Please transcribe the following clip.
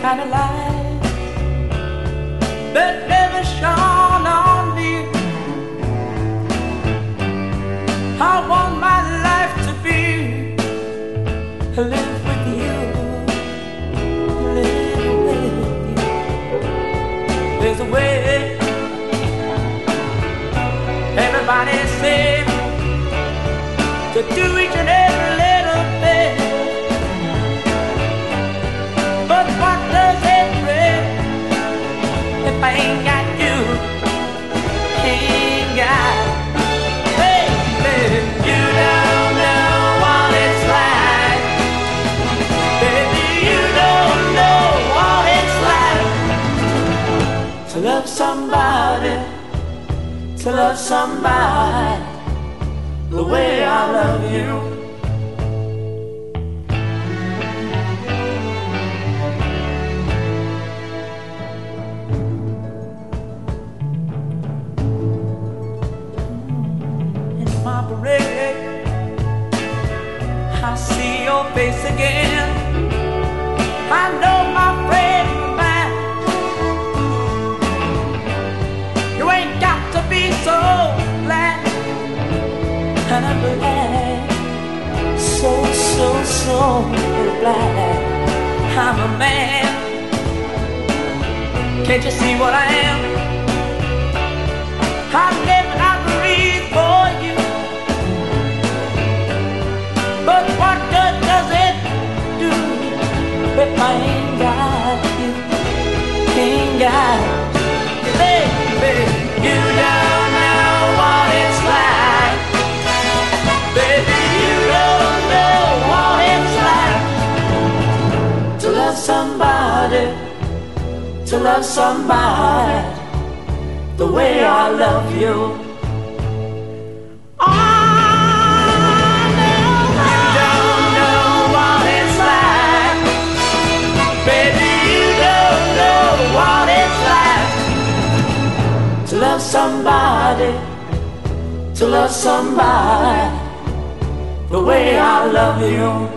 kind of light that never shone on me. I want my life to be live with you, live with you. There's a way. Everybody say to do each and every little thing, but what does it bring if I ain't got you? Ain't got, baby, you don't know what it's like. Baby, you don't know what it's like to love somebody, to love somebody the way I love you. In my parade, I see your face again. I know my friend man, you ain't got to be so glad. And I'm glad, so glad I'm a man. Can't you see what I am? I live and I breathe for you. But what good does it do if I ain't got you? Ain't got you, baby. You don't know what it's like. Baby, you don't know what it's like to love somebody, to love somebody the way I love you. Oh, no, you don't know what it's like. Baby, you don't know what it's like to love somebody, to love somebody the way I love you.